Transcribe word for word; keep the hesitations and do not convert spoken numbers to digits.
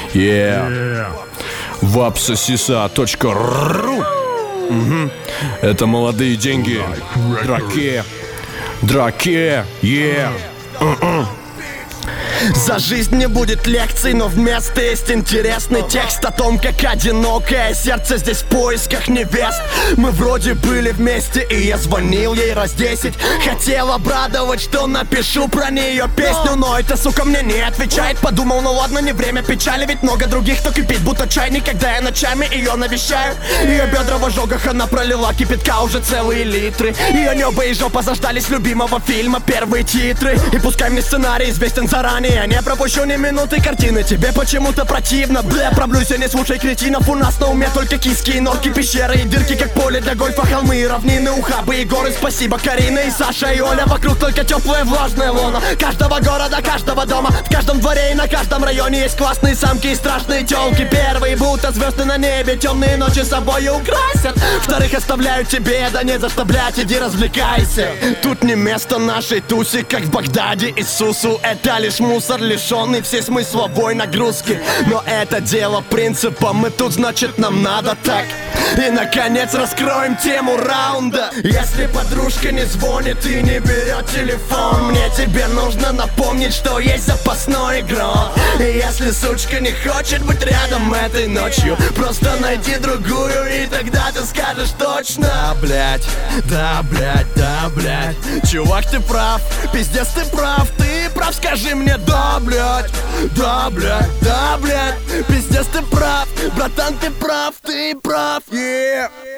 Yeah. вапсосиса точка ру. Угу. Это молодые деньги. Драке. Драке. Yeah. Uh-uh. За жизнь не будет лекций, но вместо есть интересный текст о том, как одинокое сердце здесь в поисках невест. Мы вроде были вместе, и я звонил ей раз десять. Хотел обрадовать, что напишу про нее песню, но эта сука мне не отвечает. Подумал, ну ладно, не время печали, ведь много других, кто кипит, будто чайник, когда я ночами ее навещаю. Ее бедра в ожогах, она пролила кипятка уже целые литры. Ее небо и жопа заждались любимого фильма, первые титры. И пускай мне сценарий известен заранее, я не пропущу ни минуты картины. Тебе почему-то противно, бля, проблюсь, я не слушай кретинов. У нас на уме только киски и норки, пещеры и дырки, как поле для гольфа, холмы и равнины, ухабы и горы. Спасибо, Карина и Саша и Оля. Вокруг только теплая влажная лона каждого города, каждого дома. В каждом дворе и на каждом районе есть классные самки и страшные тёлки. Первые будто звезды на небе, темные ночи собой украсят. Вторых оставляют тебе, да не за что, блядь, иди развлекайся. Тут не место нашей тусе, как в Багдаде Иисусу. Это лишь мусор, лишенный всей смысловой нагрузки. Но это дело принципа, мы тут, значит, нам надо так. И, наконец, раскроем тему раунда. Если подружка не звонит и не берет телефон, мне тебе нужно напомнить, что есть запасной игрок. И если сучка не хочет быть рядом этой ночью, просто найди другую, и тогда ты скажешь точно. Да, блять, да, блять, да, блять. Чувак, ты прав, пиздец, ты прав, ты прав, скажи мне да, блять, да, блять, да, блять. Пиздец, ты прав, братан, ты прав, ты прав, yeah.